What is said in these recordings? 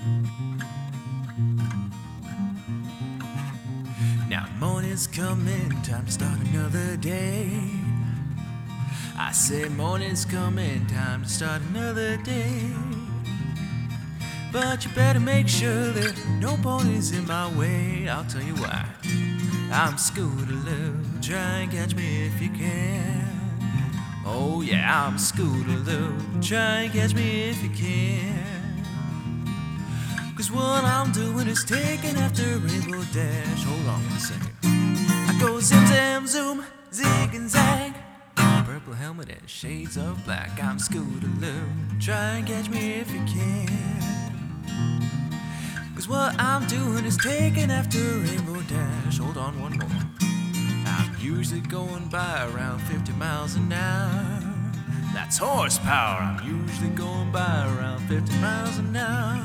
Now morning's coming, time to start another day. I say morning's coming, time to start another day. But you better make sure that no pony's in my way. I'll tell you why. I'm Scootaloo, try and catch me if you can. Oh yeah, I'm Scootaloo, try and catch me if you can. 'Cause what I'm doing is taking after Rainbow Dash. Hold on a second. I go zim zam zoom, zig and zag. Purple helmet and shades of black. I'm Scootaloo, try and catch me if you can. 'Cause what I'm doing is taking after Rainbow Dash. Hold on one more. I'm usually going by around 50 miles an hour. That's horsepower. I'm usually going by around 50 miles an hour.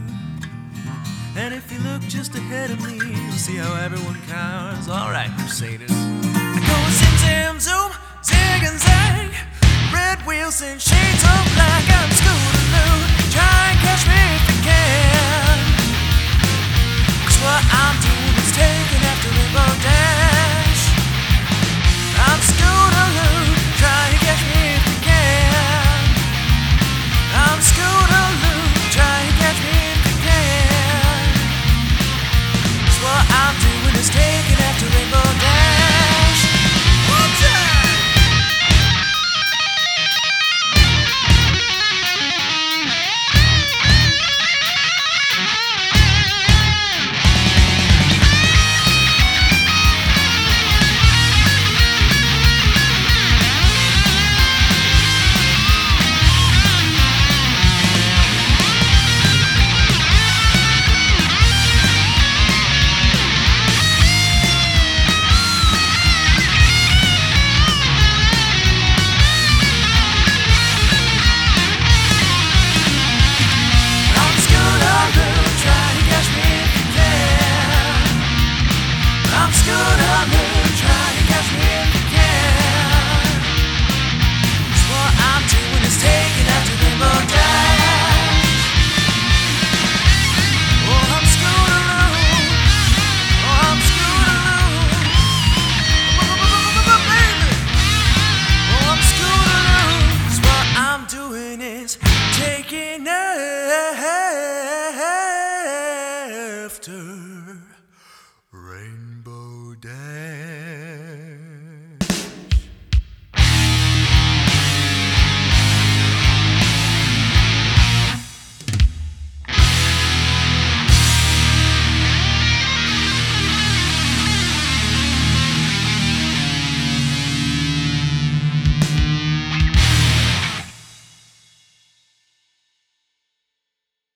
And if you look just ahead of me, you'll see how everyone cowers. Alright, Crusaders. I go zim zam zoom, zig and zag. Red wheels and shades of black. I'm Scootaloo, try and catch me if you can. 'Cause what I'm doing is taking after Rainbow Dash. I'm Scootaloo, try and catch me if you can. I'm Scootaloo, try and catch me if you can. 'Cause what I'm doing is taking after Rainbow Dash. One time. Taking after